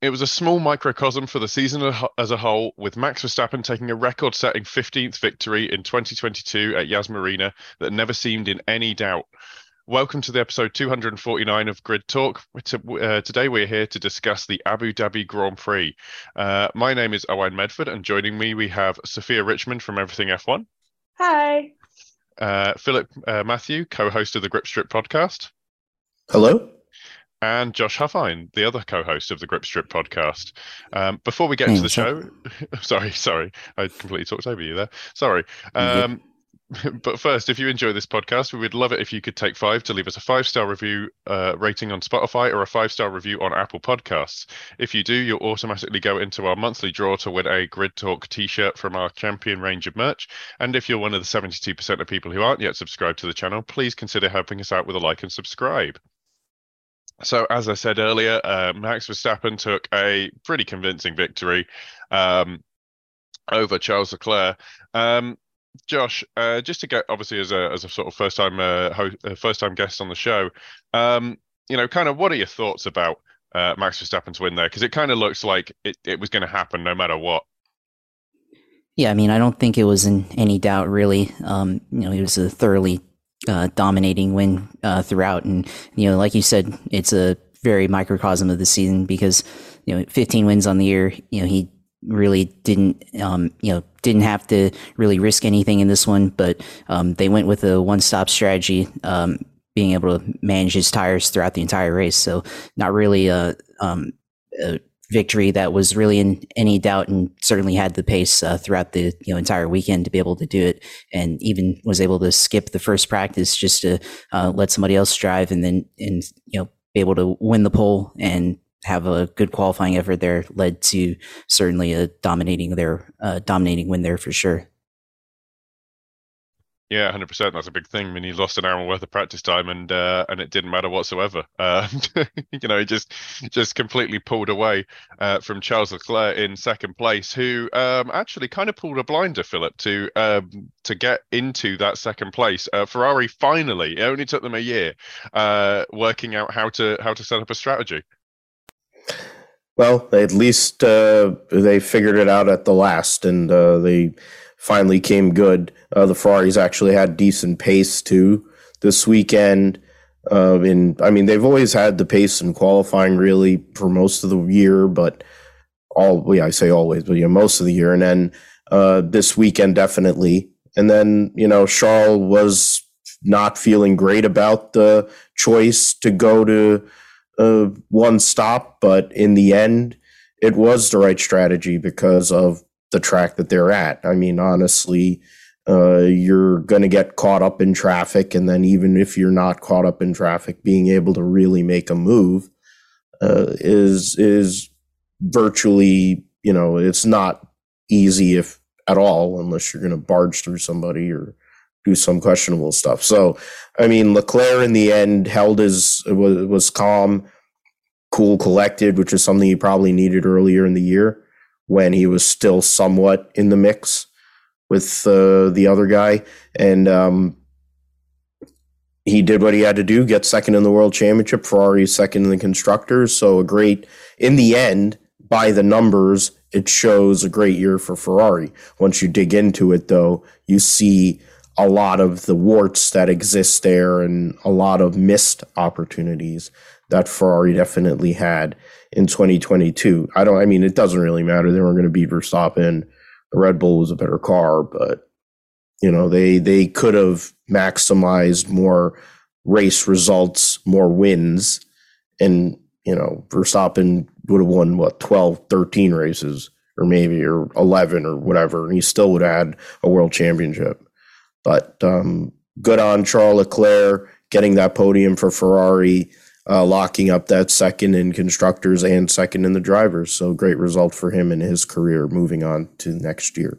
It was a small microcosm for the season as a whole, with Max Verstappen taking a record-setting 15th victory in 2022 at Yas Marina that never seemed in any doubt. Welcome to the episode 249 of Grid Talk. Today we're here to discuss the Abu Dhabi Grand Prix. My name is Owen Medford, and joining me we have Sophia Richmond from Everything F1, Hi. Philip Matthew, co-host of the Grip Strip podcast, Hello? and Josh Huffine, the other co-host of the Grip Strip podcast. Before we get Hey, into the what's up? show, sorry, I completely talked over you there. Sorry. Yep. But first, if you enjoy this podcast, we would love it if you could take 5 to leave us a 5-star review rating on Spotify or a 5-star review on Apple Podcasts. If you do, you'll automatically go into our monthly draw to win a Grid Talk t-shirt from our champion range of merch. And if you're one of the 72% of people who aren't yet subscribed to the channel, please consider helping us out with a like and subscribe. So, as I said earlier, Max Verstappen took a pretty convincing victory over Charles Leclerc. Josh, just to get obviously as a sort of first time guest on the show, kind of what are your thoughts about Max Verstappen's win there? Because it kind of looks like it was going to happen no matter what. Yeah, I mean, I don't think it was in any doubt, really. It was a thoroughly dominating win throughout. And, like you said, it's a very microcosm of the season because, 15 wins on the year, he really didn't have to really risk anything in this one, but they went with a one-stop strategy, being able to manage his tires throughout the entire race. So not really a victory that was really in any doubt, and certainly had the pace throughout the entire weekend to be able to do it, and even was able to skip the first practice just to let somebody else drive, and then be able to win the pole and have a good qualifying effort there led to certainly a dominating win there for sure. Yeah, 100%. That's a big thing. I mean, he lost an hour worth of practice time, and it didn't matter whatsoever. He just completely pulled away from Charles Leclerc in second place, who actually kind of pulled a blinder, Philip, to get into that second place. Ferrari finally, it only took them a year, working out how to set up a strategy. Well, at least they figured it out at the last, and they finally came good. The Ferraris actually had decent pace too this weekend. They've always had the pace in qualifying really for most of the year, but I say always, but most of the year. And then this weekend definitely. And then Charles was not feeling great about the choice to go to one stop, but in the end, it was the right strategy because of the track that they're at. I mean, honestly, you're going to get caught up in traffic, and then even if you're not caught up in traffic, being able to really make a move is virtually, it's not easy if at all, unless you're going to barge through somebody or do some questionable stuff. So, I mean, Leclerc in the end was calm, cool, collected, which is something he probably needed earlier in the year when he was still somewhat in the mix with the other guy. And he did what he had to do, get second in the World Championship. Ferrari's second in the Constructors. So in the end, by the numbers, it shows a great year for Ferrari. Once you dig into it, though, you see a lot of the warts that exist there and a lot of missed opportunities that Ferrari definitely had in 2022. It doesn't really matter. They weren't going to beat Verstappen. The Red Bull was a better car, but they could have maximized more race results, more wins, and Verstappen would have won 12, 13 races, or 11 or whatever, and he still would have had a world championship. But good on Charles Leclerc getting that podium for Ferrari, locking up that second in Constructors and second in the Drivers. So great result for him in his career moving on to next year.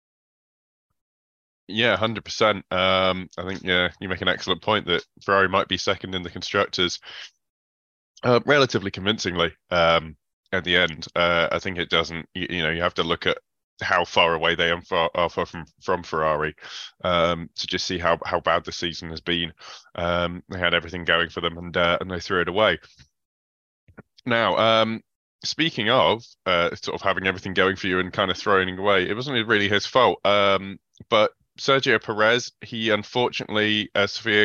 Yeah, 100%. I think you make an excellent point that Ferrari might be second in the Constructors relatively convincingly at the end. I think it doesn't. You have to look at how far away they are from Ferrari to just see how bad the season has been. They had everything going for them, and they threw it away. Now, speaking of sort of having everything going for you and kind of throwing away, it wasn't really his fault. But Sergio Perez, he unfortunately, Sophia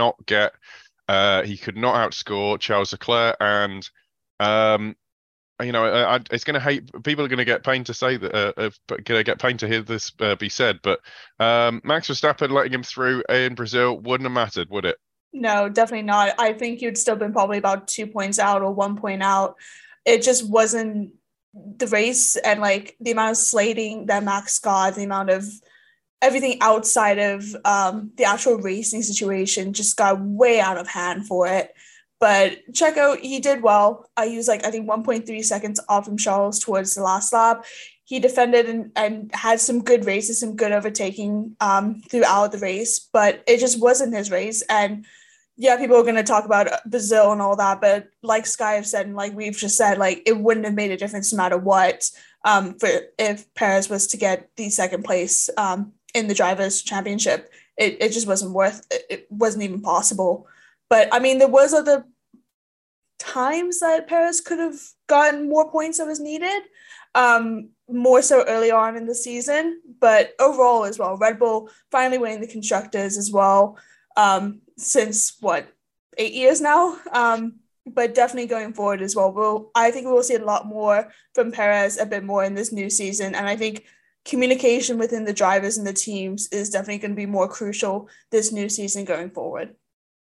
he could not outscore Charles Leclerc, and um, it's going to hate people are going to get pain to say that, going to get pain to hear this be said, but Max Verstappen letting him through in Brazil wouldn't have mattered, would it? No, definitely not. I think you'd still been probably about 2 points out or 1 point out. It just wasn't the race, and like the amount of slating that Max got, the amount of everything outside of the actual racing situation just got way out of hand for it. But Checo, he did well. He was like, I think 1.3 seconds off from Charles towards the last lap. He defended and had some good races, some good overtaking throughout the race, but it just wasn't his race. And yeah, people are going to talk about Brazil and all that, but like Sky have said, and like we've just said, like it wouldn't have made a difference no matter what for if Perez was to get the second place in the Drivers' Championship. It just wasn't it wasn't even possible. But I mean, there was other times that Perez could have gotten more points that was needed, more so early on in the season. But overall as well, Red Bull finally winning the Constructors as well. Since 8 years now, but definitely going forward as well. I think we will see a lot more from Perez, a bit more in this new season, and I think communication within the drivers and the teams is definitely going to be more crucial this new season going forward.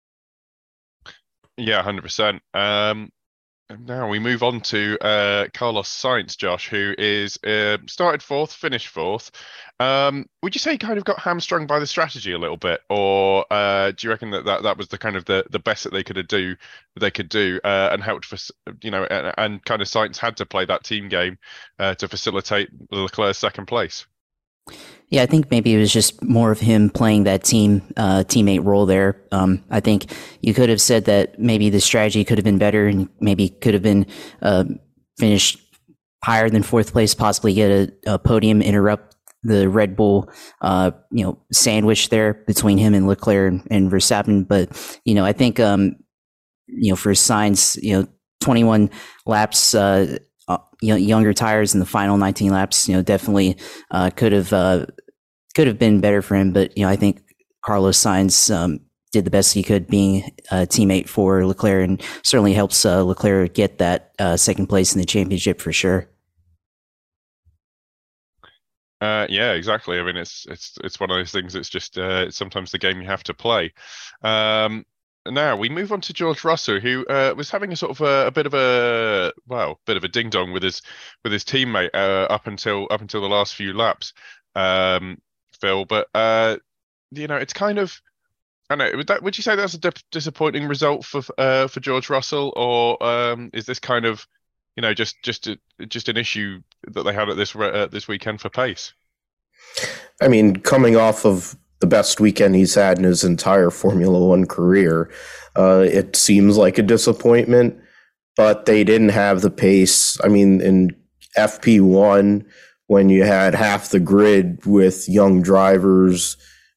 Yeah, 100%. Now we move on to Carlos Sainz, Josh, who is started fourth, finished fourth. Would you say he kind of got hamstrung by the strategy a little bit, or do you reckon that was the kind of the best that they could do, and helped for and kind of Sainz had to play that team game to facilitate Leclerc's second place? Yeah, I think maybe it was just more of him playing that teammate role there. I think you could have said that maybe the strategy could have been better and maybe could have been finished higher than fourth place, possibly get a podium, interrupt the Red Bull, sandwich there between him and Leclerc and Verstappen. But, I think, for Sainz, 21 laps, younger tires in the final 19 laps, definitely could have been better for him. But I think Carlos Sainz did the best he could, being a teammate for Leclerc, and certainly helps Leclerc get that second place in the championship for sure. Yeah, exactly. I mean, it's one of those things. It's just sometimes the game you have to play. Now we move on to George Russell, who was having a sort of a bit of a ding dong with his teammate up until the last few laps, Phil. But it's kind of, I don't know. Would you say that's a disappointing result for George Russell, or is this kind of just an issue that they had at this weekend for pace? I mean, coming off of the best weekend he's had in his entire Formula One career, it seems like a disappointment, but they didn't have the pace. I mean, in FP1, when you had half the grid with young drivers,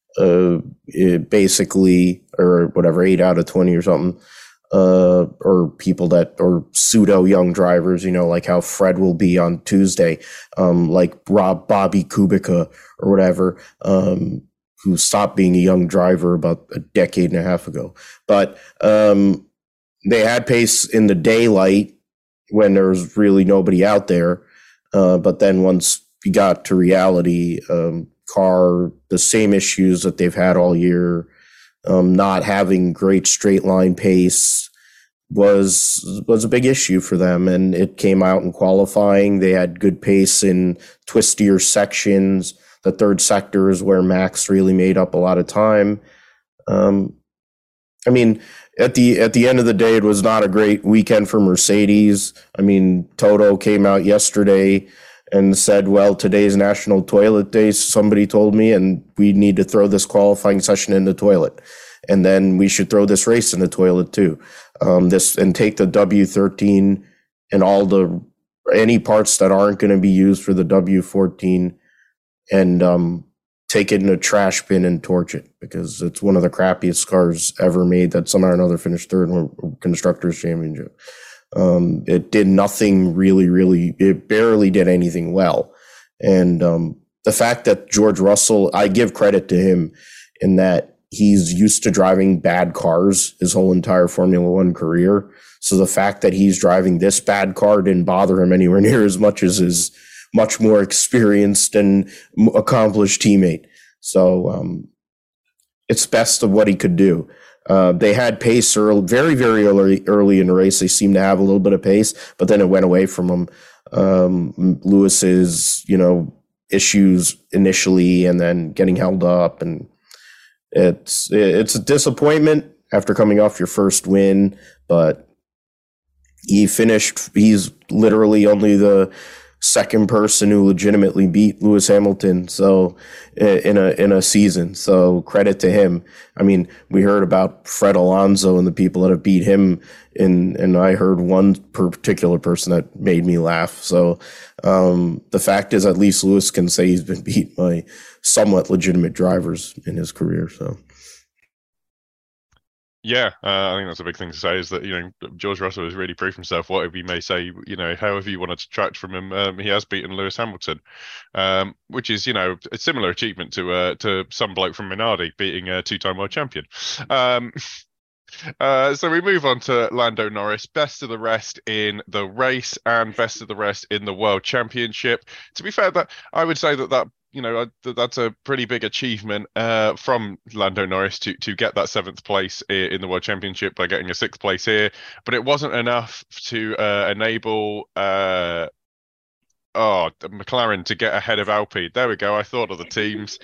basically, or whatever, 8 out of 20 or something, or people that are pseudo young drivers, like how Fred will be on Tuesday, like Bobby Kubica or whatever, who stopped being a young driver about a decade and a half ago. But they had pace in the daylight when there was really nobody out there. But then once you got to reality, the same issues that they've had all year, not having great straight line pace was a big issue for them. And it came out in qualifying. They had good pace in twistier sections. The third sector is where Max really made up a lot of time. I mean, at the end of the day, it was not a great weekend for Mercedes. I mean, Toto came out yesterday and said, well, today's National Toilet Day, somebody told me, and we need to throw this qualifying session in the toilet. And then we should throw this race in the toilet too. And take the W13 and any parts that aren't going to be used for the W14 and take it in a trash bin and torch it, because it's one of the crappiest cars ever made that somehow or another finished third in Constructors' Championship. It did nothing really, it barely did anything well. And the fact that George Russell, I give credit to him in that he's used to driving bad cars his whole entire Formula One career. So the fact that he's driving this bad car didn't bother him anywhere near as much as his much more experienced and accomplished teammate. So it's best of what he could do. They had pace very early in the race. They seemed to have a little bit of pace, but then it went away from them. Lewis's, issues initially, and then getting held up, and it's a disappointment after coming off your first win. But he's literally only the second person who legitimately beat Lewis Hamilton in a season. So credit to him. I mean, we heard about Fred Alonso and the people that have beat him, and I heard one particular person that made me laugh. So the fact is, at least Lewis can say he's been beat by somewhat legitimate drivers in his career. So. Yeah, I think that's a big thing to say, is that, George Russell has really proved himself. Whatever you may say, however you want to detract from him, he has beaten Lewis Hamilton, which is, a similar achievement to some bloke from Minardi beating a two-time world champion. So we move on to Lando Norris, best of the rest in the race and best of the rest in the World Championship. To be fair, that I would say that that's a pretty big achievement from Lando Norris to get that 7th place in the World Championship by getting a 6th place here. But it wasn't enough to enable McLaren to get ahead of Alpine. There we go. I thought of the teams.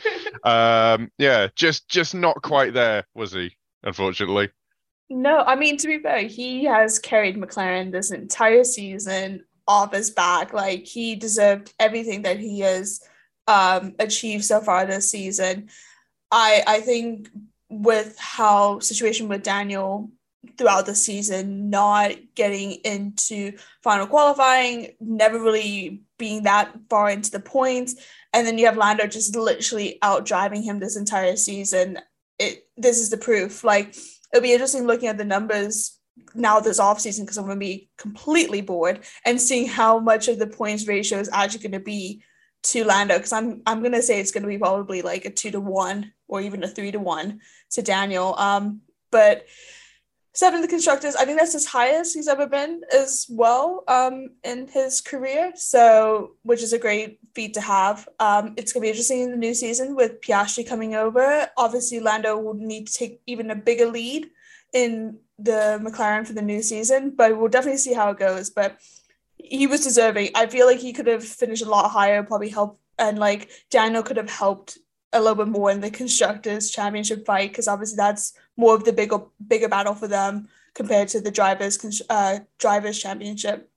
Just not quite there, was he? Unfortunately. No, I mean, to be fair, he has carried McLaren this entire season off his back. Like, he deserved everything that he has achieved so far this season. I think with how situation with Daniel throughout the season, not getting into final qualifying, never really being that far into the points, and then you have Lando just literally out driving him this entire season. This is the proof. Like, it'll be interesting looking at the numbers now this offseason, because I'm going to be completely bored, and seeing how much of the points ratio is actually going to be to Lando, because I'm going to say it's going to be probably like a 2-1 or even a 3-1 to Daniel. But 7th constructors, I think that's his highest he's ever been as well in his career. So, which is a great feat to have. It's going to be interesting in the new season with Piastri coming over. Obviously, Lando will need to take even a bigger lead in the McLaren for the new season, but we'll definitely see how it goes. But he was deserving. I feel like he could have finished a lot higher, probably helped, and like Daniel could have helped a little bit more in the constructors championship fight, because obviously that's more of the bigger battle for them compared to the drivers championship.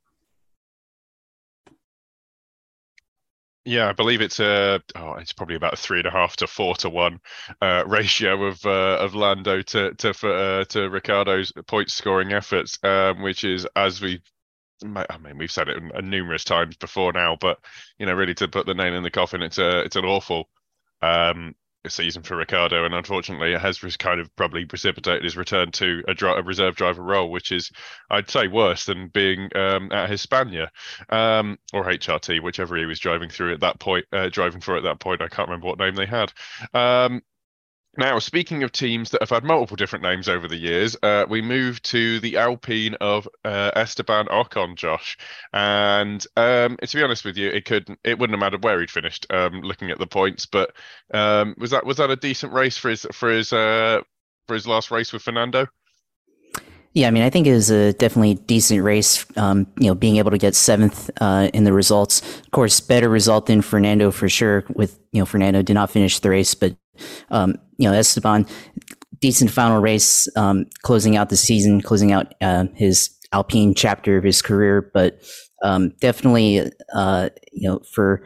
Yeah, I believe it's probably about a 3.5 to 4 to 1 ratio of Lando to Ricciardo's point scoring efforts, which is, as we've said it numerous times before now, but really to put the nail in the coffin, it's an awful season for Ricciardo, and unfortunately it has kind of probably precipitated his return to a reserve driver role, which is, I'd say, worse than being at Hispania or HRT, whichever he was driving for at that point. I can't remember what name they had. Now, speaking of teams that have had multiple different names over the years, we move to the Alpine of Esteban Ocon, Josh. And to be honest with you, it wouldn't have mattered where he'd finished, looking at the points. But was that a decent race for his last race with Fernando? Yeah, I mean, I think it was a definitely decent race. Being able to get 7th in the results, of course, better result than Fernando for sure. With Fernando did not finish the race, but Esteban, decent final race, closing out the season, closing out his Alpine chapter of his career. But definitely, for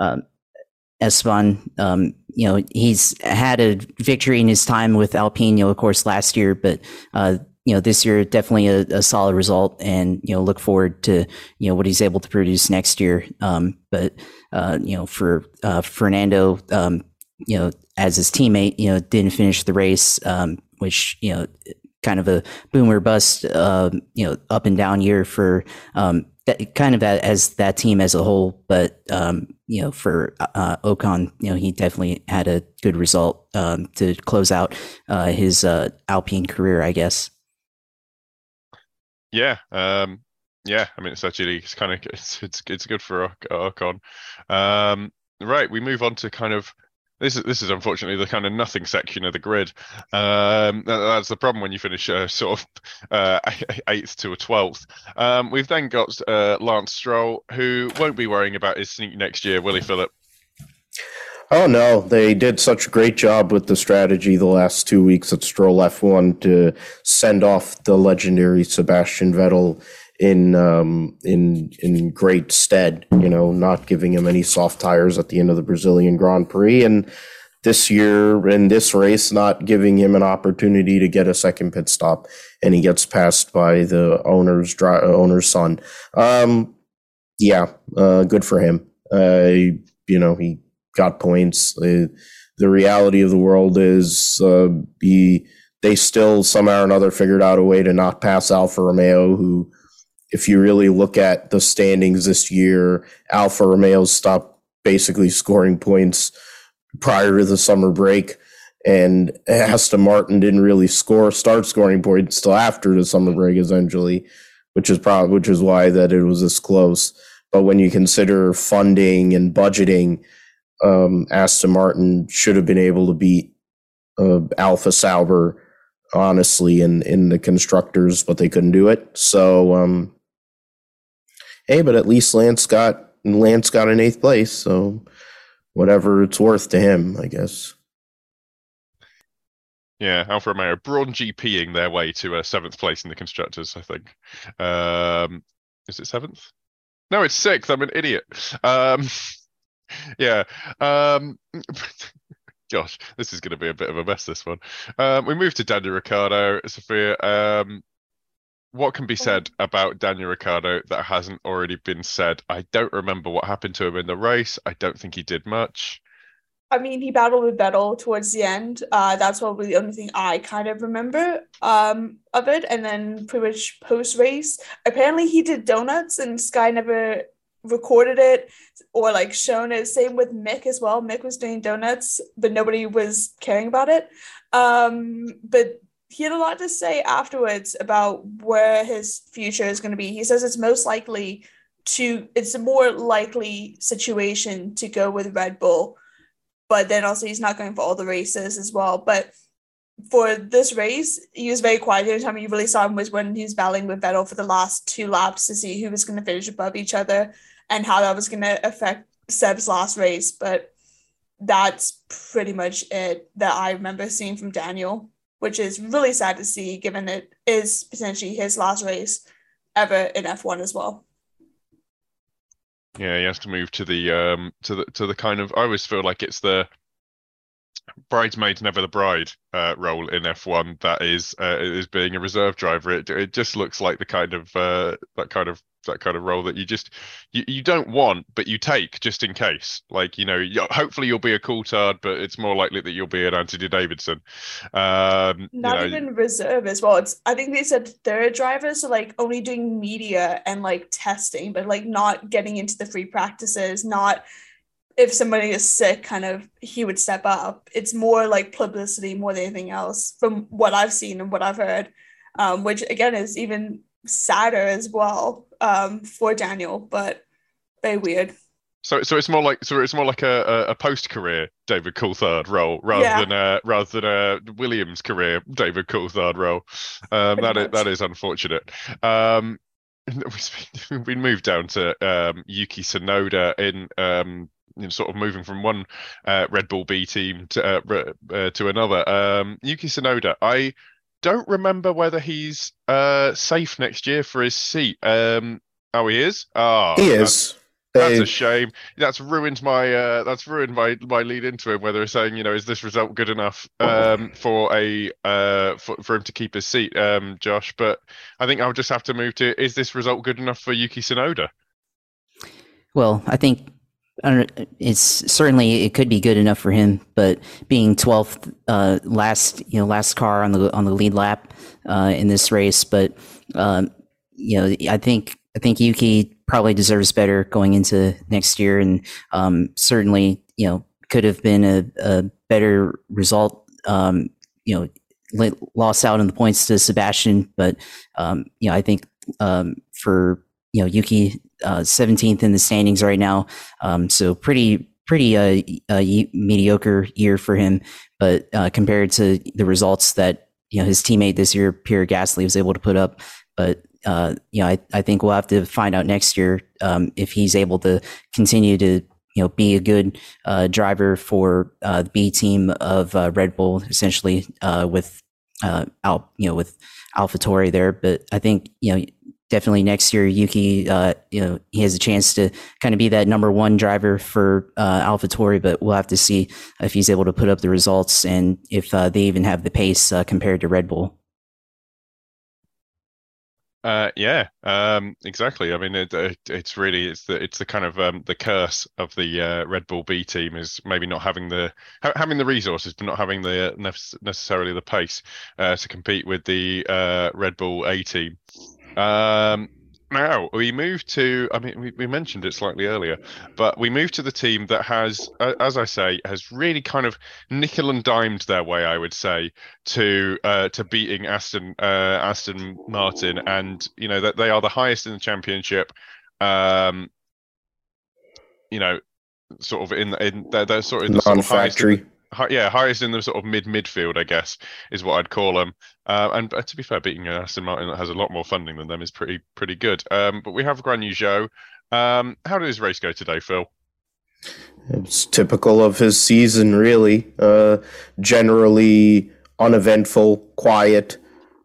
Esteban, he's had a victory in his time with Alpine, of course, last year, but this year definitely a solid result, and look forward to what he's able to produce next year. But for Fernando, as his teammate, didn't finish the race, which kind of a boomer bust, up and down year for as that team as a whole. But for Ocon, he definitely had a good result to close out his Alpine career, I guess. Yeah. Yeah, I mean, it's good for Ocon. Right, we move on to kind of this is unfortunately the kind of nothing section of the grid. That's the problem when you finish sort of 8th to a 12th. We've then got Lance Stroll, who won't be worrying about his sneak next year, will he, Philip? Oh no, they did such a great job with the strategy the last 2 weeks at Stroll F1 to send off the legendary Sebastian Vettel in great stead, not giving him any soft tires at the end of the Brazilian Grand Prix, and this year in this race not giving him an opportunity to get a second pit stop, and he gets passed by the owner's son. Good for him. He got points. The reality of the world is they still somehow or another figured out a way to not pass Alfa Romeo, who, if you really look at the standings this year, Alfa Romeo stopped basically scoring points prior to the summer break, and Aston Martin didn't really start scoring points till after the summer break, essentially, which is why that it was this close. But when you consider funding and budgeting, Aston Martin should have been able to beat Alfa Sauber, honestly, in the constructors, but they couldn't do it. So, hey, but at least Lance got in 8th place, so whatever it's worth to him, I guess. Yeah, Alfa Romeo broad GPing their way to 7th place in the constructors, I think. Is it 7th? No, it's 6th. I'm an idiot. Yeah. Gosh, this is going to be a bit of a mess, this one. We move to Daniel Ricciardo, Sophia. What can be said about Daniel Ricciardo that hasn't already been said? I don't remember what happened to him in the race. I don't think he did much. I mean, he battled with Vettel towards the end. That's probably the only thing I kind of remember of it. And then pretty much post-race, apparently he did donuts and Sky never recorded it or shown it. Same with Mick as well. Mick was doing donuts, but nobody was caring about it. But he had a lot to say afterwards about where his future is going to be. He says it's a more likely situation to go with Red Bull, but then also he's not going for all the races as well. But for this race, he was very quiet. The only time you really saw him was when he was battling with Vettel for the last 2 laps to see who was going to finish above each other and how that was going to affect Seb's last race. But that's pretty much it that I remember seeing from Daniel, which is really sad to see, given it is potentially his last race ever in F1 as well. Yeah, he has to move to the kind of, I always feel like it's the bridesmaid never the bride role in F1 that is being a reserve driver. It just looks like the kind of that kind of role that you don't want, but you take just in case. Hopefully you'll be a Coulthard, but it's more likely that you'll be an Anthony Davidson. Even reserve as well. I think they said third driver, so only doing media and testing, but not getting into the free practices. Not if somebody is sick, kind of he would step up. It's more publicity more than anything else, from what I've seen and what I've heard, which again is even sadder as well for Daniel, but very weird. So it's more like a post-career David Coulthard role rather than a Williams career David Coulthard role. That is unfortunate. We moved down to Yuki Tsunoda in sort of moving from one Red Bull B team to another. Yuki Tsunoda, I don't remember whether he's safe next year for his seat. He is? He is. That's a shame. That's ruined my lead into him. Whether it's saying, is this result good enough for him to keep his seat, Josh? But I think I'll just have to move to: is this result good enough for Yuki Tsunoda? Well, I think It's certainly it could be good enough for him, but being 12th, last car on the lead lap in this race, but I think Yuki probably deserves better going into next year, and certainly could have been a better result. Lost out on the points to Sebastian, but I think for Yuki 17th in the standings right now, so pretty mediocre year for him, but compared to the results that his teammate this year, Pierre Gasly, was able to put up. But I think we'll have to find out next year if he's able to continue to be a good driver for the B team of Red Bull, essentially with with AlphaTauri there. But I think definitely next year Yuki he has a chance to kind of be that number one driver for AlphaTauri, but we'll have to see if he's able to put up the results and if they even have the pace compared to Red Bull. Exactly. I mean, it's the kind of the curse of the Red Bull B team is maybe not having the resources, but not having the necessarily the pace to compete with the Red Bull A team. Now we move to, I mean, we mentioned it slightly earlier, but we move to the team that has, as I say, has really kind of nickel and dimed their way, I would say, to beating Aston Martin, and that they are the highest in the championship. Sort of they're sort of the sort of non-factory. Highest in the sort of midfield, I guess, is what I'd call them. And to be fair, beating Aston Martin that has a lot more funding than them is pretty good. But we have Guan Yu Zhou. How did his race go today, Phil? It's typical of his season, really. Generally uneventful, quiet.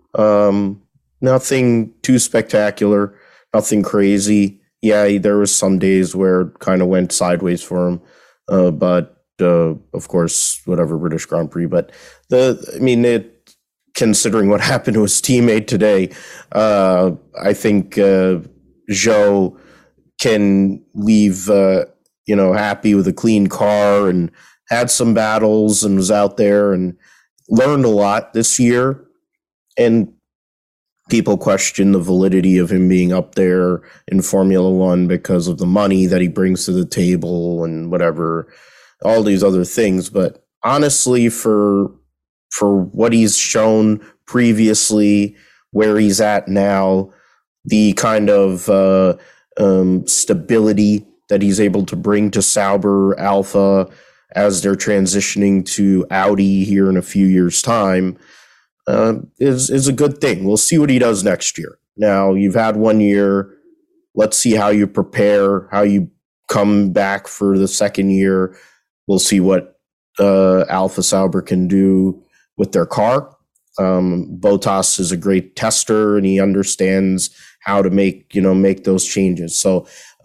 Nothing too spectacular. Nothing crazy. Yeah, there was some days where it kind of went sideways for him, but. Of course, whatever British Grand Prix, but considering what happened to his teammate today, I think Zhou can leave, happy with a clean car and had some battles and was out there and learned a lot this year. And people question the validity of him being up there in Formula One because of the money that he brings to the table and whatever. All these other things, but honestly, for what he's shown previously, where he's at now, the kind of stability that he's able to bring to Sauber Alpha as they're transitioning to Audi here in a few years' time, is a good thing. We'll see what he does next year. Now, you've had 1 year. Let's see how you prepare, how you come back for the second year. We'll see what Alpha Sauber can do with their car. Bottas is a great tester, and he understands how to make those changes. So,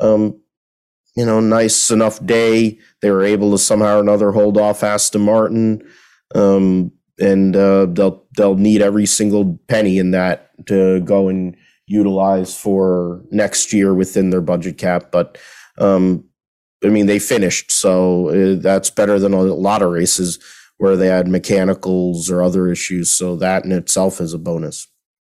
nice enough day. They were able to somehow or another hold off Aston Martin, and they'll need every single penny in that to go and utilize for next year within their budget cap. But they finished, so that's better than a lot of races where they had mechanicals or other issues. So that in itself is a bonus.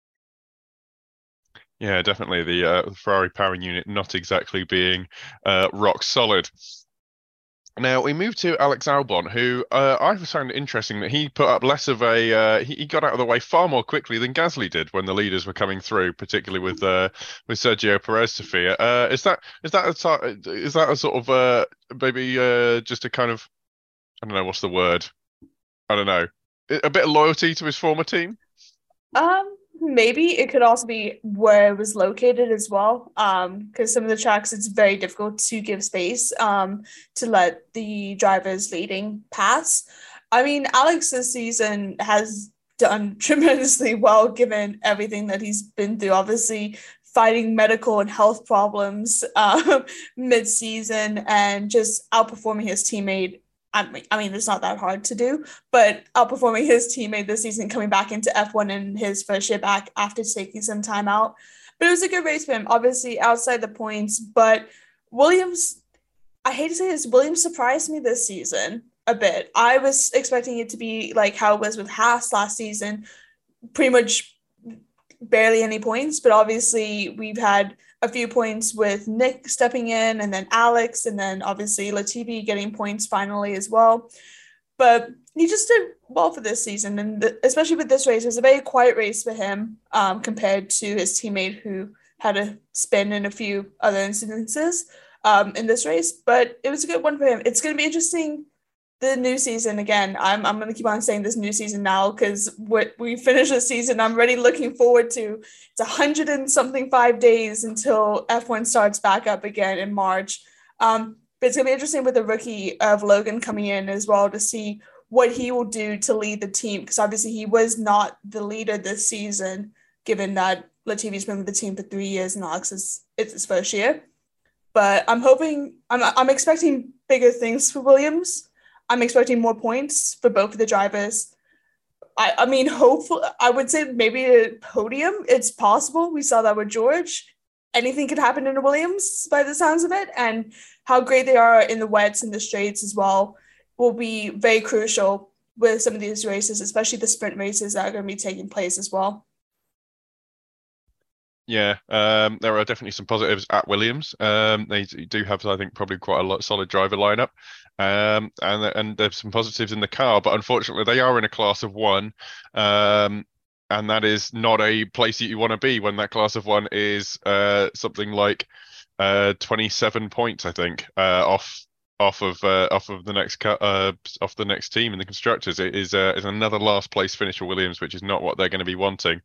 Yeah, definitely. The Ferrari power unit not exactly being rock solid. Now we move to Alex Albon, who I found interesting that he put up less of a. He got out of the way far more quickly than Gasly did when the leaders were coming through, particularly with Sergio Perez to fear. Is that a sort of maybe just a kind of, I don't know what's the word, I don't know, a bit of loyalty to his former team? Maybe it could also be where it was located as well, because some of the tracks it's very difficult to give space to let the drivers leading pass. I mean, Alex this season has done tremendously well given everything that he's been through. Obviously, fighting medical and health problems mid-season and just outperforming his teammate. I mean, it's not that hard to do, but outperforming his teammate this season, coming back into F1 in his first year back after taking some time out. But it was a good race for him, obviously outside the points. But Williams, I hate to say this, Williams surprised me this season a bit. I was expecting it to be like how it was with Haas last season, pretty much barely any points, but obviously we've had a few points with Nick stepping in and then Alex and then obviously Latifi getting points finally as well. But he just did well for this season, and especially with this race, it was a very quiet race for him compared to his teammate who had a spin in a few other incidences in this race. But it was a good one for him. It's going to be interesting. The new season again. I'm going to keep on saying this new season now because we finish the season. I'm already looking forward to. It's 100 and something 5 days until F1 starts back up again in March. But it's going to be interesting with the rookie of Logan coming in as well to see what he will do to lead the team, because obviously he was not the leader this season, given that Latifi's been with the team for 3 years and Alex it's his first year. But I'm expecting bigger things for Williams. I'm expecting more points for both of the drivers. I mean, hopefully, I would say maybe a podium. It's possible. We saw that with George. Anything could happen in a Williams by the sounds of it. And how great they are in the wets and the straights as well will be very crucial with some of these races, especially the sprint races that are going to be taking place as well. Yeah, there are definitely some positives at Williams. They do have, I think, probably quite a solid driver lineup, and there's some positives in the car. But unfortunately, they are in a class of one, and that is not a place that you want to be when that class of one is something like 27 points, I think, off of the next team in the constructors. It is another last place finish for Williams, which is not what they're going to be wanting.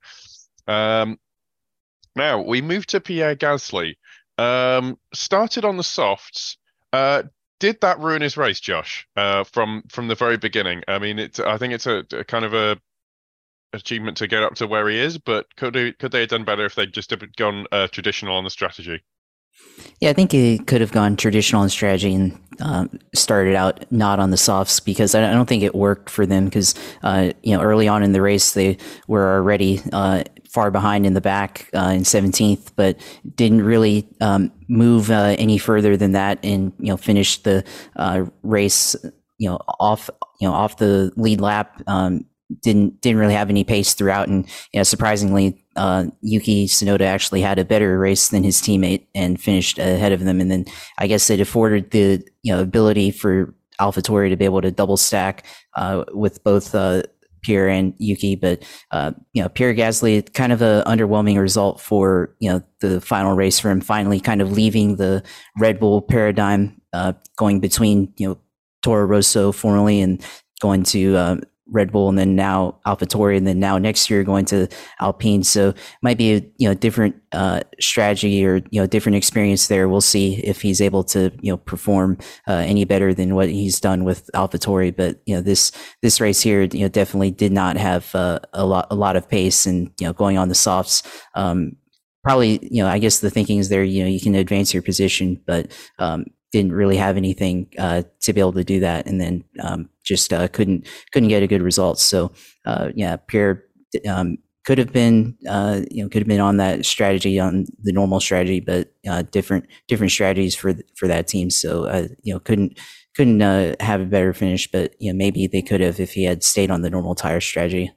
Now we move to Pierre Gasly. Started on the softs. Did that ruin his race, Josh? From the very beginning. I mean, I think it's a kind of a achievement to get up to where he is, but could they have done better if they'd just have gone traditional on the strategy? Yeah, I think it could have gone traditional in strategy and started out not on the softs, because I don't think it worked for them, because early on in the race they were already far behind in the back in 17th, but didn't really move any further than that, and finished the race off the lead lap. Didn't really have any pace throughout, and surprisingly, Yuki Tsunoda actually had a better race than his teammate and finished ahead of them. And then I guess it afforded the ability for AlphaTauri to be able to double stack with both Pierre and Yuki. But Pierre Gasly, kind of a underwhelming result for the final race for him, finally kind of leaving the Red Bull paradigm, going between Toro Rosso formerly and going to Red Bull, and then now AlphaTauri, and then now next year going to Alpine. So might be a different strategy or different experience there. We'll see if he's able to perform any better than what he's done with AlphaTauri. But this race here definitely did not have a lot of pace, and going on the softs. Probably I guess the thinking is there you can advance your position, but didn't really have anything to be able to do that, and then just couldn't get a good result. So Pierre could have been on that strategy, on the normal strategy, but different strategies for that team. So couldn't have a better finish, but maybe they could have if he had stayed on the normal tire strategy.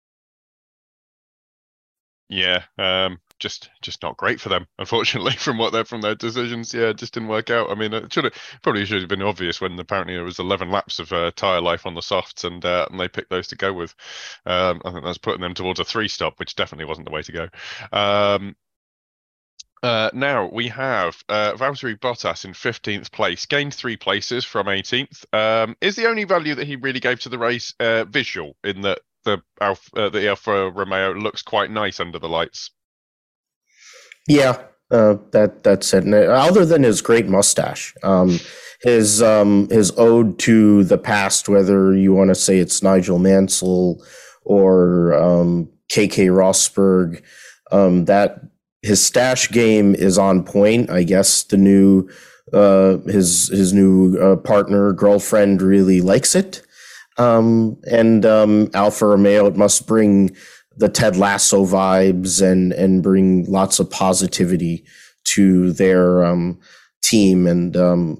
Yeah, just not great for them, unfortunately, from their decisions. Yeah, it just didn't work out. I mean, it probably should have been obvious when apparently there was 11 laps of tire life on the softs, and they picked those to go with. I think that's putting them towards a 3-stop, which definitely wasn't the way to go. Now we have Valtteri Bottas in 15th place, gained 3 places from 18th. Is the only value that he really gave to the race visual, in that the Alfa Romeo looks quite nice under the lights? Yeah, that's it. And other than his great mustache, his ode to the past, whether you want to say it's Nigel Mansell or KK Rosberg, that his stash game is on point. I guess the new his new partner, girlfriend, really likes it. And Alfa Romeo, it must bring the Ted Lasso vibes and bring lots of positivity to their team. And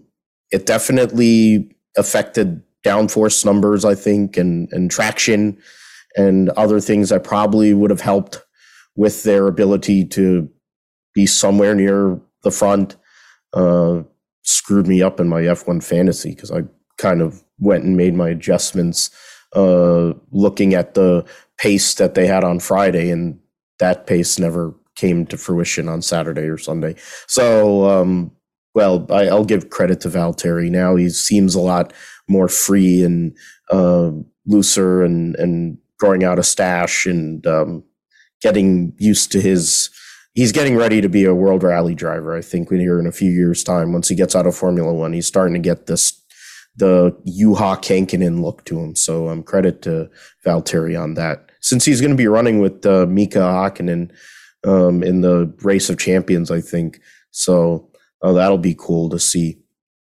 it definitely affected downforce numbers, I think, and traction and other things that probably would have helped with their ability to be somewhere near the front. Screwed me up in my F1 fantasy because I kind of went and made my adjustments looking at the pace that they had on Friday, and that pace never came to fruition on Saturday or Sunday. So, I'll give credit to Valtteri. Now he seems a lot more free and looser and growing out a stash and getting used to he's getting ready to be a world rally driver. I think here in a few years' time, once he gets out of Formula One, he's starting to get the Juha Kankinen look to him. So credit to Valtteri on that. Since he's going to be running with Mika Hakkinen in the Race of Champions, I think. So that'll be cool to see.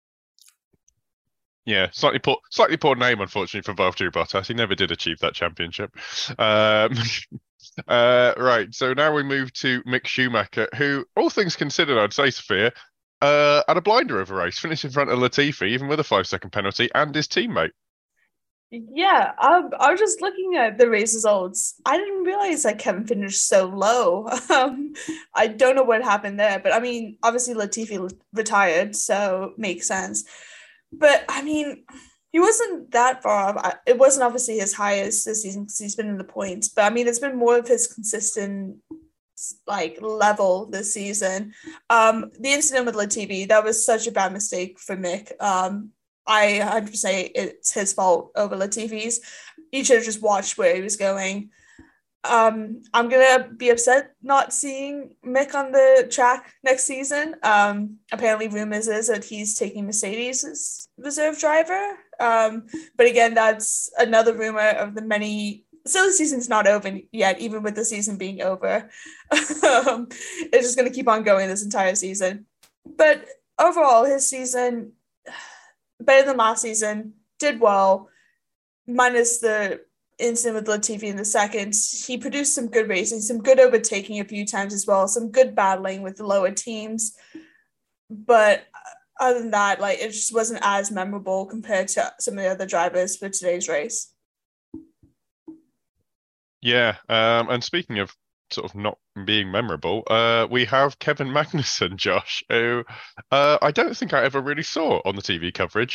Yeah, slightly poor name, unfortunately, for Valtteri Bottas. He never did achieve that championship. Right, so now we move to Mick Schumacher, who, all things considered, I'd say, Sophia, had a blinder of a race, finished in front of Latifi, even with a 5-second penalty, and his teammate. Yeah, I was just looking at the race results. I didn't realize that Kevin finished so low. I don't know what happened there, but I mean, obviously Latifi retired, so makes sense. But I mean, he wasn't that far off. It wasn't obviously his highest this season because he's been in the points, but I mean, it's been more of his consistent level this season. The incident with Latifi, that was such a bad mistake for Mick. I 100% say it's his fault over Latifi's. He should have just watched where he was going. I'm gonna be upset not seeing Mick on the track next season. Apparently, rumors is that he's taking Mercedes as reserve driver. But again, that's another rumor of the many. So the season's not over yet, even with the season being over. It's just gonna keep on going this entire season. But overall, his season better than last season. Did well, minus the incident with Latifi in the second. He produced some good racing, some good overtaking a few times as well, some good battling with the lower teams. But other than that, it just wasn't as memorable compared to some of the other drivers for today's race. Yeah, and speaking of sort of not being memorable, we have Kevin Magnussen, Josh, who I don't think I ever really saw on the TV coverage.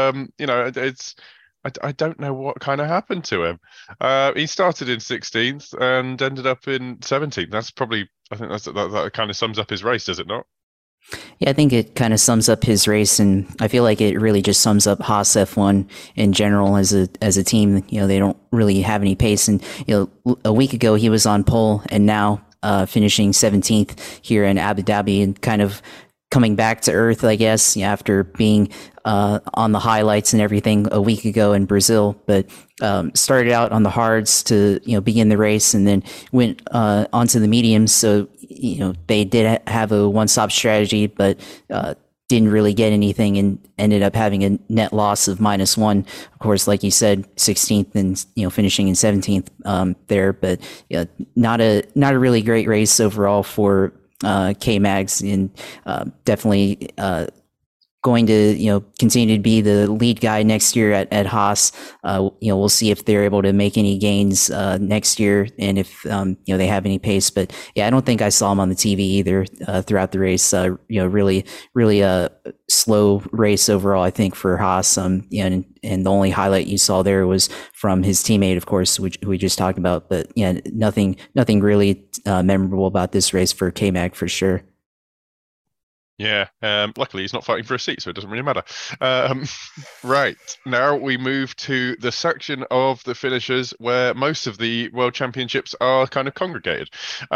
I don't know what kind of happened to him. He started in 16th and ended up in 17th. I think that kind of sums up his race, does it not? Yeah, I think it kind of sums up his race, and I feel like it really just sums up Haas F1 in general as a team. They don't really have any pace, and a week ago he was on pole, and now finishing 17th here in Abu Dhabi, and kind of coming back to earth, I guess, after being on the highlights and everything a week ago in Brazil. But started out on the hards to begin the race, and then went onto the mediums. So they did have a one-stop strategy, but didn't really get anything, and ended up having a net loss of -1. Of course, like you said, 16th and finishing in 17th there. But not a really great race overall for K-Mags, and definitely going to continue to be the lead guy next year at Haas. We'll see if they're able to make any gains next year, and if they have any pace. But yeah, I don't think I saw him on the TV either throughout the race. Really a slow race overall, I think, for Haas. And the only highlight you saw there was from his teammate, of course, which we just talked about. But yeah, nothing really memorable about this race for K-Mag for sure. Yeah, luckily he's not fighting for a seat, so it doesn't really matter. Right, now we move to the section of the finishers where most of the World Championships are kind of congregated.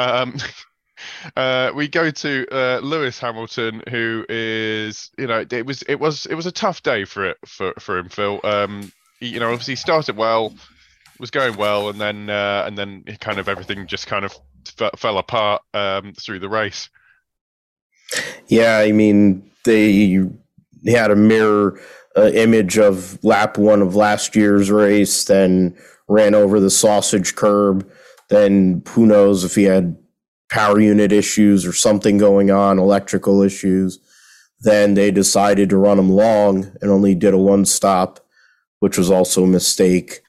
We go to Lewis Hamilton, who is, it was a tough day for him, Phil. Obviously he started well, was going well, and then kind of everything just kind of fell apart through the race. Yeah, I mean, they had a mirror image of lap 1 of last year's race, then ran over the sausage curb. Then who knows if he had power unit issues or something going on, electrical issues. Then they decided to run him long and only did a one stop, which was also a mistake.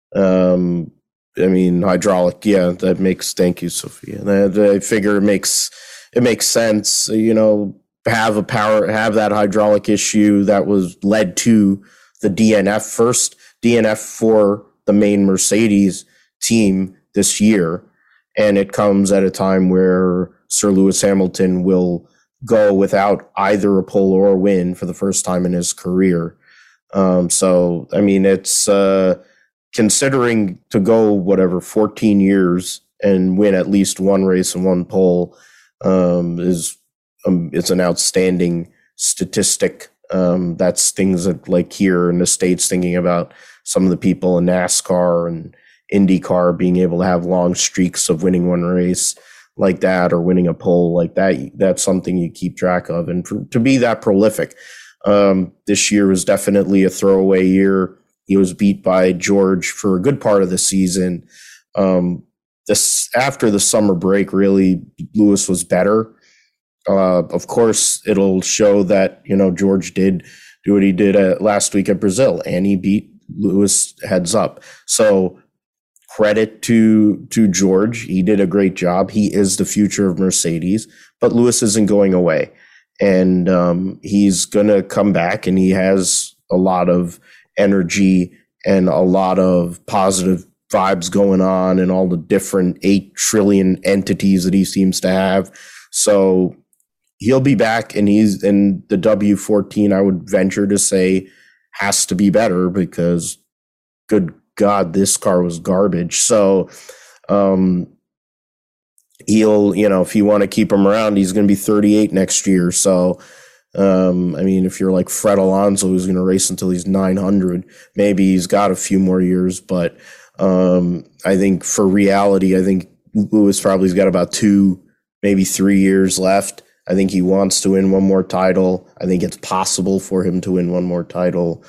Hydraulic, yeah, that makes, thank you, Sophia. I figure it makes sense, have that hydraulic issue that was led to the first DNF for the main Mercedes team this year. And it comes at a time where Sir Lewis Hamilton will go without either a pole or a win for the first time in his career. It's considering to go 14 years and win at least one race and one pole it's an outstanding statistic. That's things that, like, here in the States, thinking about some of the people in NASCAR and IndyCar being able to have long streaks of winning one race like that or winning a pole like that. That's something you keep track of. And to be that prolific, this year was definitely a throwaway year. He was beat by George for a good part of the season. After the summer break, really, Lewis was better. Of course, it'll show that, George did do what he did last week at Brazil, and he beat Lewis heads up. So credit to George. He did a great job. He is the future of Mercedes, but Lewis isn't going away. And he's going to come back, and he has a lot of energy and a lot of positive vibes going on and all the different 8 trillion entities that he seems to have. So he'll be back, and he's in the W14, I would venture to say, has to be better, because good God, this car was garbage. So he'll, if you want to keep him around, he's going to be 38 next year. So if you're like Fred Alonso, who's going to race until he's 900, maybe he's got a few more years. But I think for reality, I think Lewis probably's got about 2, maybe 3 years left. I think he wants to win one more title. I think it's possible for him to win one more title.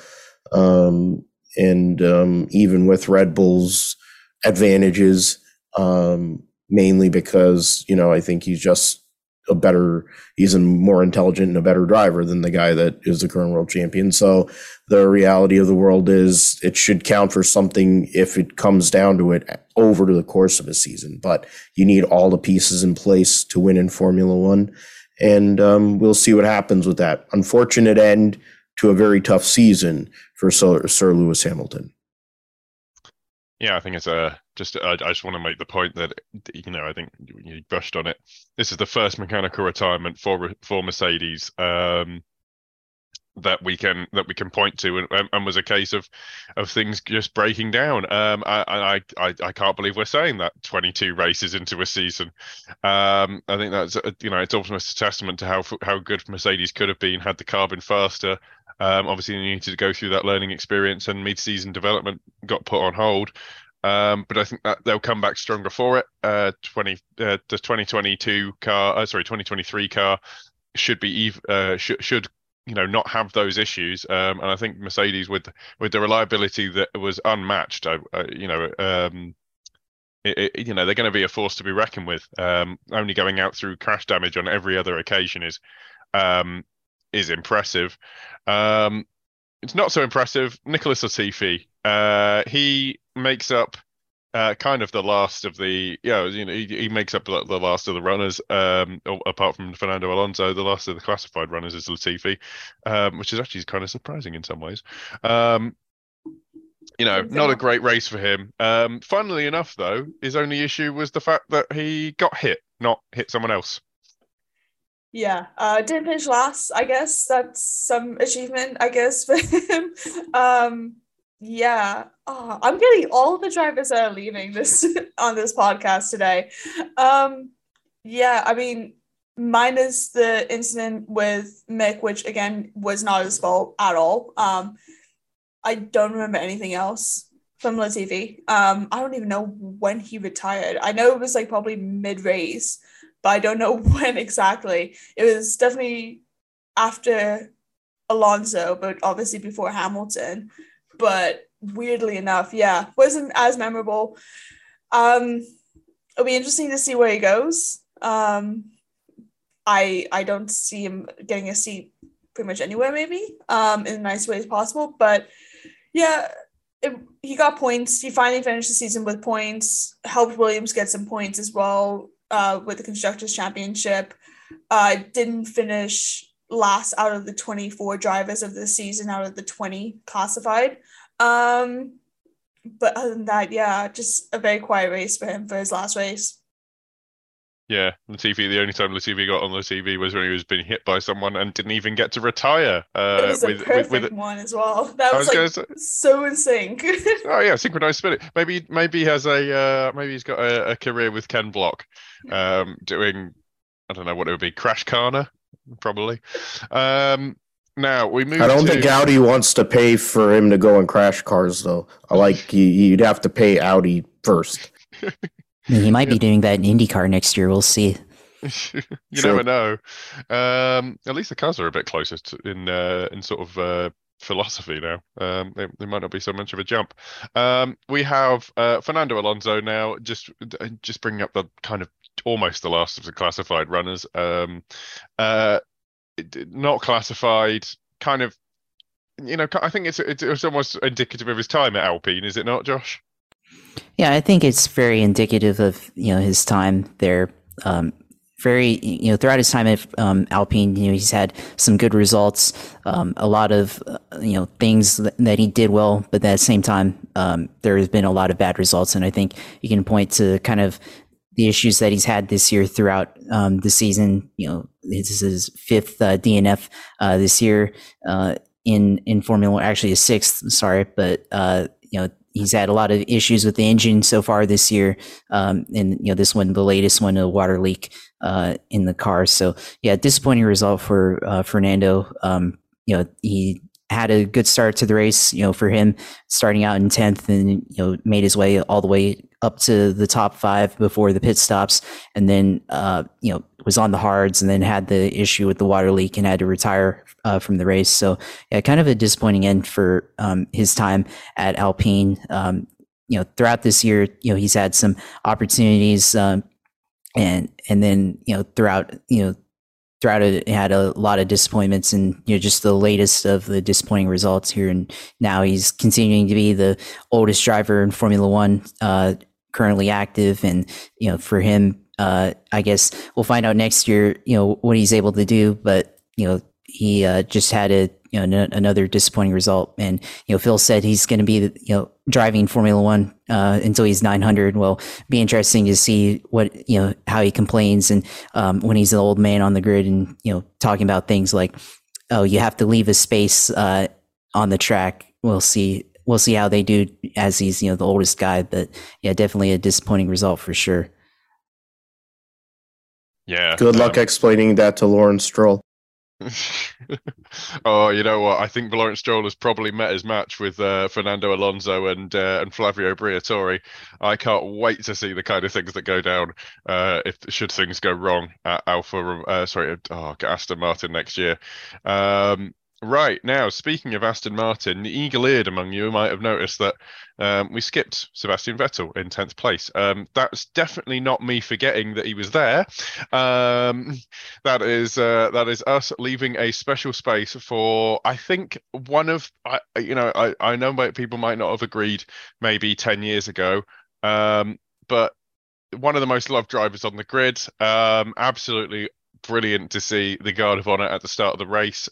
Even with Red Bull's advantages, mainly because, I think he's a more intelligent and a better driver than the guy that is the current world champion. So the reality of the world is it should count for something if it comes down to it over the course of a season. But you need all the pieces in place to win in Formula One. And we'll see what happens with that. Unfortunate end to a very tough season for Sir Lewis Hamilton. Yeah, I think it's I just want to make the point that, I think you brushed on it. This is the first mechanical retirement for Mercedes that we can point to, and was a case of things just breaking down. I can't believe we're saying that 22 races into a season. I think that's it's almost a testament to how good Mercedes could have been had the car been faster. Obviously, they needed to go through that learning experience, and mid-season development got put on hold. But I think that they'll come back stronger for it. The 2023 car should be should not have those issues. And I think Mercedes, with the reliability that was unmatched, they're going to be a force to be reckoned with. Only going out through crash damage on every other occasion is impressive. It's not so impressive, Nicholas Latifi. He makes up kind of the last of the he makes up the last of the runners, apart from Fernando Alonso. The last of the classified runners is Latifi, which is actually kind of surprising in some ways. Not a great race for him. Funnily enough, though, his only issue was the fact that he got hit, not hit someone else. Yeah, didn't finish last. I guess that's some achievement, I guess, for him. Yeah, I'm getting all the drivers that are leaving this on this podcast today. Minus the incident with Mick, which again was not his fault at all. I don't remember anything else from Latifi. I don't even know when he retired. I know it was like probably mid-race, but I don't know when exactly. It was definitely after Alonso, but obviously before Hamilton. But weirdly enough, wasn't as memorable. It'll be interesting to see where he goes. I don't see him getting a seat pretty much anywhere, maybe, in the nice ways possible. But yeah, he got points. He finally finished the season with points, helped Williams get some points as well with the Constructors' Championship. Didn't finish last out of the 24 drivers of the season out of the 20 classified. But other than that, yeah, just a very quiet race for him for his last race. Yeah, Latifi, the only time Latifi got on Latifi was when he was being hit by someone and didn't even get to retire. It was a perfect one as well. That was like so in sync. Oh yeah, synchronized spinning. Maybe he has maybe he's got a career with Ken Block, doing, I don't know what it would be, Crash Karna, probably. Now we move. I don't think Audi wants to pay for him to go in crash cars, though. You'd have to pay Audi first. I mean, he might be doing that in IndyCar next year. We'll see. You never know. At least the cars are a bit closer in sort of philosophy now. They might not be so much of a jump. We have Fernando Alonso now. Just bringing up the kind of almost the last of the classified runners. Not classified. Kind of. I think it's almost indicative of his time at Alpine, is it not, Josh? Yeah, I think it's very indicative of his time there. Very throughout his time at Alpine, he's had some good results. A lot of things that he did well, but at the same time, there has been a lot of bad results, and I think you can point to kind of the issues that he's had this year throughout the season. This is his fifth DNF this year in Formula One, actually his sixth. Sorry, but he's had a lot of issues with the engine so far this year, and this one, the latest one, a water leak in the car. So yeah, disappointing result for Fernando. He had a good start to the race. For him, starting out in 10th, and made his way all the way up to the top 5 before the pit stops, and then was on the hards, and then had the issue with the water leak and had to retire from the race. So yeah, kind of a disappointing end for his time at Alpine. Throughout this year, he's had some opportunities, and then throughout it had a lot of disappointments, and just the latest of the disappointing results here. And now he's continuing to be the oldest driver in Formula One currently active, and for him, I guess we'll find out next year what he's able to do. But he just had another disappointing result, and Phil said he's going to be driving Formula One until he's 900. Well, be interesting to see what how he complains, and when he's an old man on the grid, and talking about things like, oh, you have to leave a space on the track. We'll see how they do as he's the oldest guy. But yeah, definitely a disappointing result for sure. Yeah. Good luck explaining that to Lawrence Stroll. Oh, you know what? I think Lawrence Stroll has probably met his match with Fernando Alonso and Flavio Briatore. I can't wait to see the kind of things that go down should things go wrong at Aston Martin next year. Right, now, speaking of Aston Martin, the eagle-eared among you might have noticed that we skipped Sebastian Vettel in 10th place. That's definitely not me forgetting that he was there. That is us leaving a special space for, I think, one of, I know people might not have agreed maybe 10 years ago, but one of the most loved drivers on the grid. Absolutely brilliant to see the Guard of Honor at the start of the race.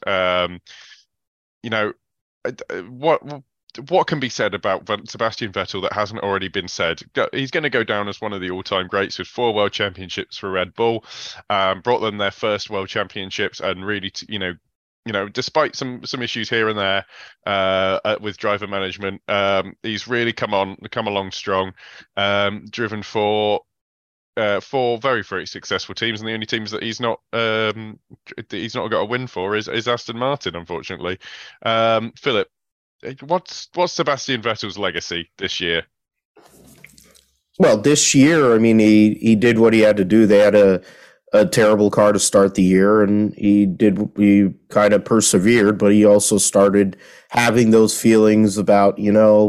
What can be said about Sebastian Vettel that hasn't already been said? He's going to go down as one of the all-time greats with 4 world championships for Red Bull, brought them their first world championships, and really, despite some issues here and there with driver management, he's really come along strong, driven for 4 very, very successful teams, and the only teams that he's not got a win for is Aston Martin, unfortunately. Philip, what's Sebastian Vettel's legacy this year? Well, this year, I mean, he did what he had to do. They had a terrible car to start the year, and he kind of persevered, but he also started having those feelings about,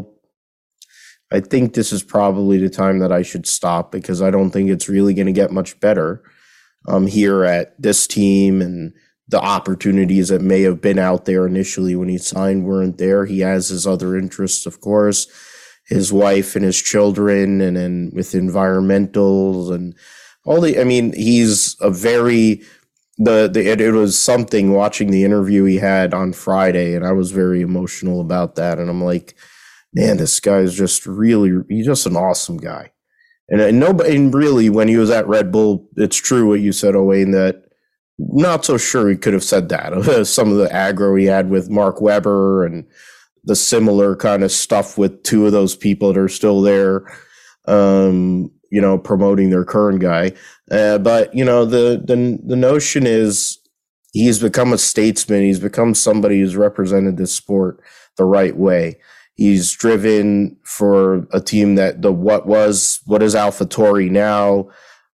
I think this is probably the time that I should stop, because I don't think it's really going to get much better here at this team. And, the opportunities that may have been out there initially when he signed weren't there. He has his other interests, of course, his wife and his children, and then with environmentals and he's a very, it was something watching the interview he had on Friday, and I was very emotional about that. And I'm like, man, this guy is just he's just an awesome guy. And really, when he was at Red Bull, it's true what you said, Owain, that not so sure he could have said that. Some of the aggro he had with Mark Webber and the similar kind of stuff with two of those people that are still there, promoting their current guy. But the notion is he's become a statesman. He's become somebody who's represented this sport the right way. He's driven for a team that what is AlphaTauri now,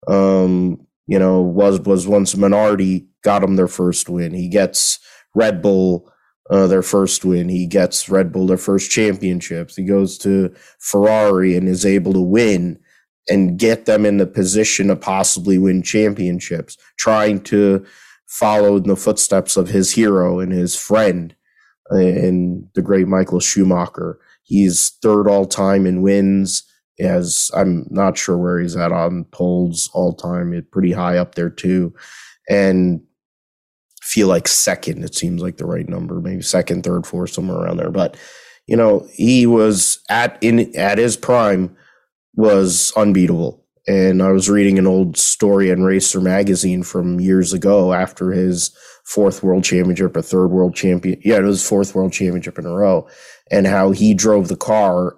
was once Minardi, got him their first win. He gets Red Bull their first win. He gets Red Bull their first championships. He goes to Ferrari and is able to win and get them in the position to possibly win championships, trying to follow in the footsteps of his hero and his friend in the great Michael Schumacher. He's third all time in wins. As I'm not sure where he's at on polls all time. It's pretty high up there too. And feel like second, it seems like the right number, maybe second, third, fourth, somewhere around there. But, he was at his prime was unbeatable. And I was reading an old story in Racer magazine from years ago after his fourth world championship or third world champion. Yeah, it was fourth world championship in a row. And how he drove the car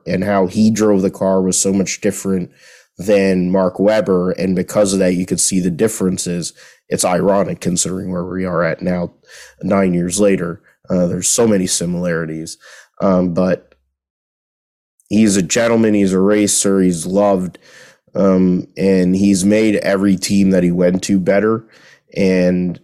was so much different than Mark Webber. And because of that, you could see the differences. It's ironic considering where we are at now, 9 years later. There's so many similarities. But he's a gentleman. He's a racer. He's loved. And he's made every team that he went to better. And,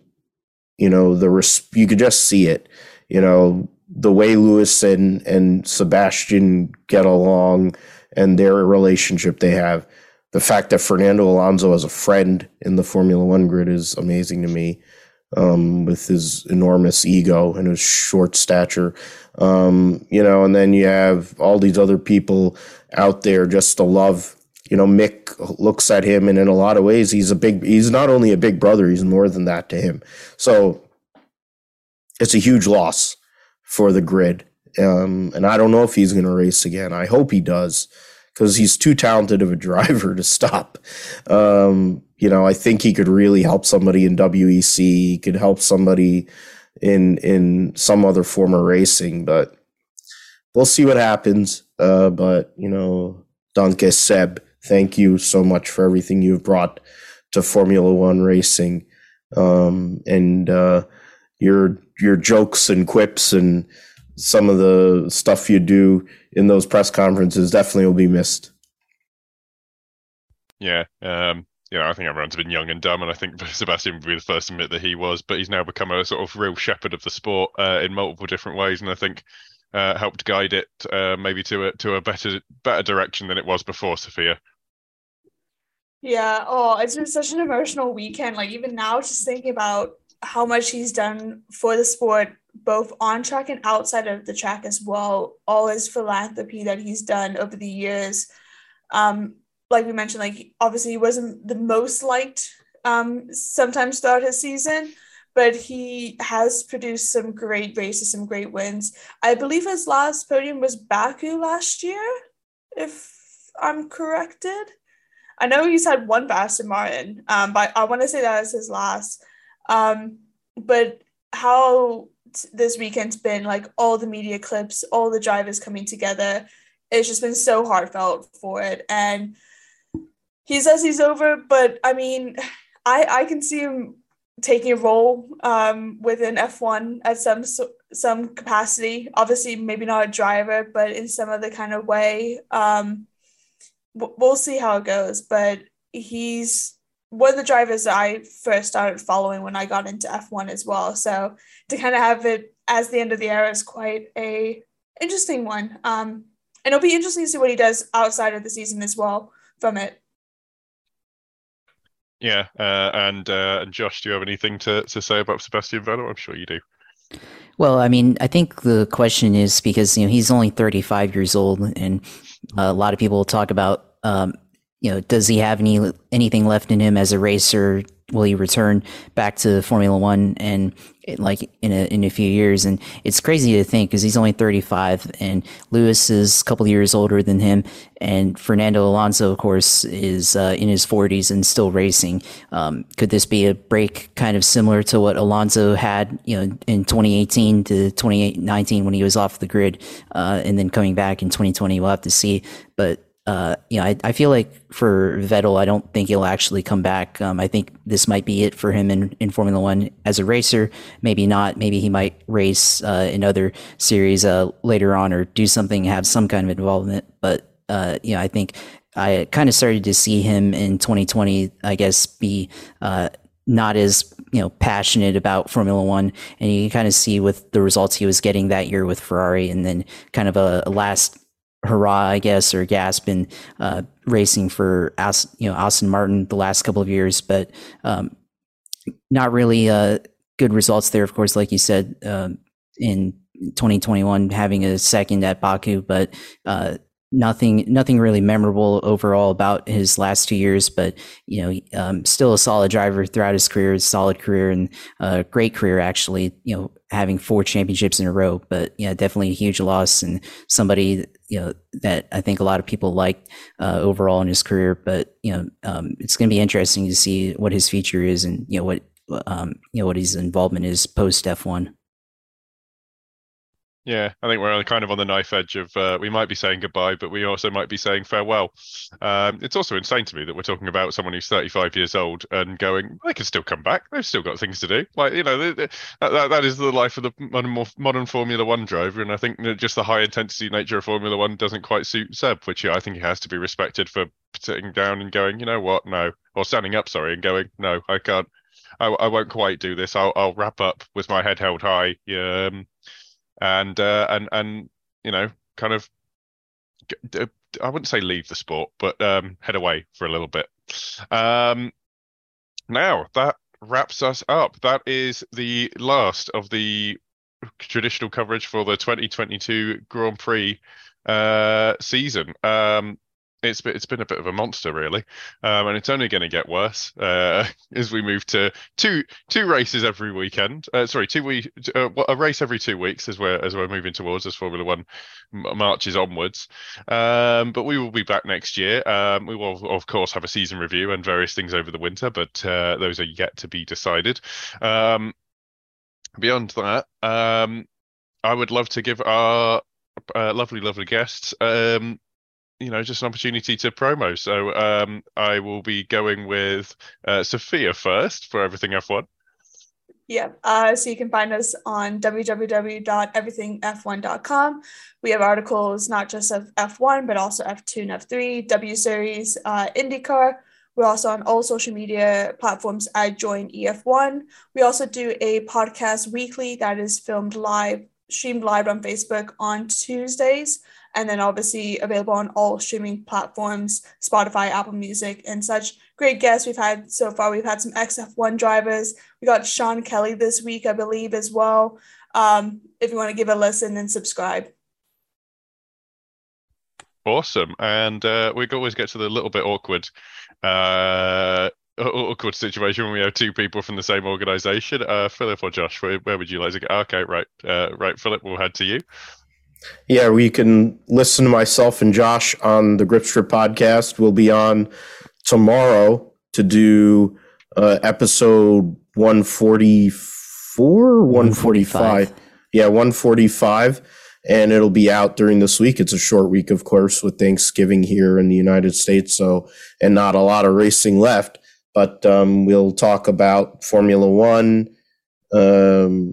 you could just see it, the way Lewis and Sebastian get along and their relationship they have. The fact that Fernando Alonso has a friend in the Formula One grid is amazing to me, with his enormous ego and his short stature. And then you have all these other people out there just to love. Mick looks at him, and in a lot of ways, he's not only a big brother, he's more than that to him. So it's a huge loss for the grid. And I don't know if he's going to race again. I hope he does, because he's too talented of a driver to stop. I think he could really help somebody in WEC. He could help somebody in some other form of racing, but we'll see what happens. Danke Seb, thank you so much for everything you've brought to Formula One racing. And your jokes and quips and some of the stuff you do in those press conferences definitely will be missed. Yeah. I think everyone's been young and dumb, and I think Sebastian would be the first to admit that he was, but he's now become a sort of real shepherd of the sport in multiple different ways, and I think helped guide it maybe to a better direction than it was before, Sophia. Yeah. Oh, it's been such an emotional weekend. Like, even now, just thinking about how much he's done for the sport, both on track and outside of the track as well, all his philanthropy that he's done over the years. Like we mentioned, like, obviously he wasn't the most liked sometimes throughout his season, but he has produced some great races, some great wins. I believe his last podium was Baku last year, if I'm corrected. I know he's had one for Aston Martin, but I want to say that was his last. But how this weekend's been, like, all the media clips, all the drivers coming together, it's just been so heartfelt for it. And he says he's over, but I mean, I can see him taking a role within F1 at some capacity. Obviously, maybe not a driver, but in some other kind of way. We'll see how it goes. But he's one of the drivers that I first started following when I got into F1 as well. So to kind of have it as the end of the era is quite a interesting one. And it'll be interesting to see what he does outside of the season as well from it. Yeah, and Josh, do you have anything to say about Sebastian Vettel? I'm sure you do. Well, I mean, I think the question is because he's only 35 years old, and a lot of people talk about does he have anything left in him as a racer? Will he return back to Formula One and like in a few years? And it's crazy to think because he's only 35, and Lewis is a couple of years older than him, and Fernando Alonso, of course, is in his 40s and still racing. Could this be a break kind of similar to what Alonso had, in 2018 to 2019 when he was off the grid, and then coming back in 2020? We'll have to see, but. I feel like for Vettel, I don't think he'll actually come back. I think this might be it for him in Formula One as a racer. Maybe not. Maybe he might race in other series later on or do something, have some kind of involvement. But, I think I kind of started to see him in 2020, I guess, be not as passionate about Formula One, and you can kind of see with the results he was getting that year with Ferrari, and then kind of a last hurrah, I guess, or gasp in racing for Aston Martin the last couple of years, but not really good results there. Of course, like you said, in 2021 having a second at Baku, but nothing really memorable overall about his last 2 years. But still a solid driver throughout his career, a solid career, and a great career actually. Having 4 championships in a row, but definitely a huge loss, and somebody that I think a lot of people liked overall in his career. But it's going to be interesting to see what his future is, and what his involvement is post F1. Yeah, I think we're kind of on the knife edge of we might be saying goodbye, but we also might be saying farewell. It's also insane to me that we're talking about someone who's 35 years old and going, they can still come back. They've still got things to do. Like, that is the life of the modern Formula One driver. And I think that just the high intensity nature of Formula One doesn't quite suit Seb, which I think he has to be respected for sitting down and going, you know what, no, or standing up, sorry, and going, no, I can't. I won't quite do this. I'll wrap up with my head held high. And kind of, I wouldn't say leave the sport, but head away for a little bit. Now that wraps us up. That is the last of the traditional coverage for the 2022 Grand Prix season. It's been a bit of a monster, really, and it's only going to get worse as we move to two races every weekend. A race every 2 weeks as we're moving towards as Formula One marches onwards. But we will be back next year. We will, of course, have a season review and various things over the winter, but those are yet to be decided. Beyond that, I would love to give our lovely guests just an opportunity to promo. So I will be going with Sophia first for Everything F1. Yeah, so you can find us on www.everythingf1.com. We have articles not just of F1, but also F2 and F3, W Series, IndyCar. We're also on all social media platforms at Join EF1. We also do a podcast weekly that is streamed live on Facebook on Tuesdays. And then obviously available on all streaming platforms, Spotify, Apple Music, and such. Great guests we've had so far. We've had some ex-F1 drivers. We got Sean Kelly this week, I believe, as well. If you want to give a listen and subscribe. Awesome. And we always get to the little bit awkward situation when we have 2 people from the same organization. Philip or Josh, where would you like to go? Okay, right, Philip, we'll head to you. Yeah, we can listen to myself and Josh on the Grip Strip podcast. We'll be on tomorrow to do episode 144, 145. Yeah, 145. And it'll be out during this week. It's a short week, of course, with Thanksgiving here in the United States, and not a lot of racing left. But we'll talk about Formula One, the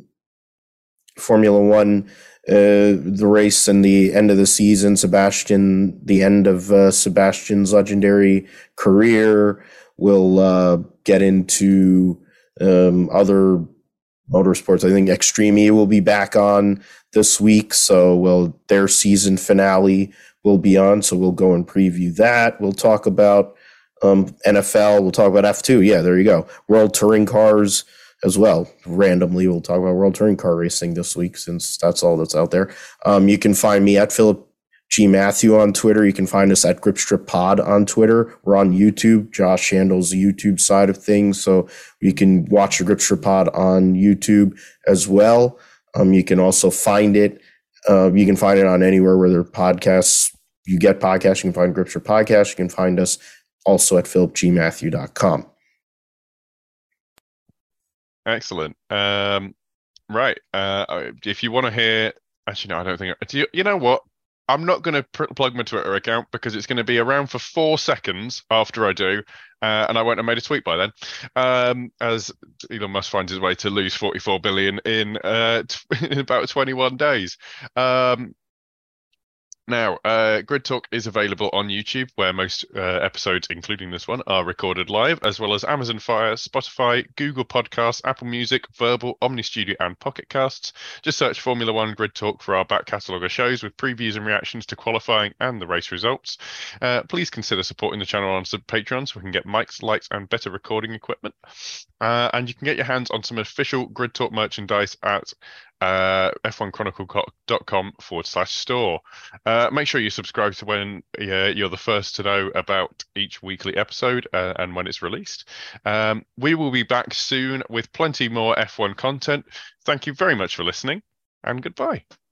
race and the end of the season, the end of Sebastian's legendary career. We'll get into other motorsports. I think Extreme E will be back on this week, so their season finale will be on, so we'll go and preview that. We'll talk about NFL, we'll talk about F2. Yeah, there you go. World Touring Cars as well. Randomly, we'll talk about World Touring Car Racing this week since that's all that's out there. You can find me at Philip G. Matthew on Twitter. You can find us at Gripstrip Pod on Twitter. We're on YouTube. Josh handles the YouTube side of things, so you can watch the Gripstrip Pod on YouTube as well. You can also find it. You can find it on anywhere where there are podcasts. You get podcasts. You can find Gripstrip Podcast. You can find us also at philipgmatthew.com. Excellent. Right. If you want to hear, actually, no, I don't think. You know what? I'm not going to plug my Twitter account because it's going to be around for 4 seconds after I do, and I won't have made a tweet by then. As Elon Musk finds his way to lose 44 billion in about 21 days. Now, Grid Talk is available on YouTube, where most episodes, including this one, are recorded live, as well as Amazon Fire, Spotify, Google Podcasts, Apple Music, Verbal, Omni Studio, and Pocket Casts. Just search Formula One Grid Talk for our back catalogue of shows with previews and reactions to qualifying and the race results. Please consider supporting the channel on Patreon so we can get mics, lights, and better recording equipment. And you can get your hands on some official Grid Talk merchandise at f1chronicle.com/store. Make sure you subscribe to when you're the first to know about each weekly episode and when it's released. We will be back soon with plenty more F1 content. Thank you very much for listening, and goodbye.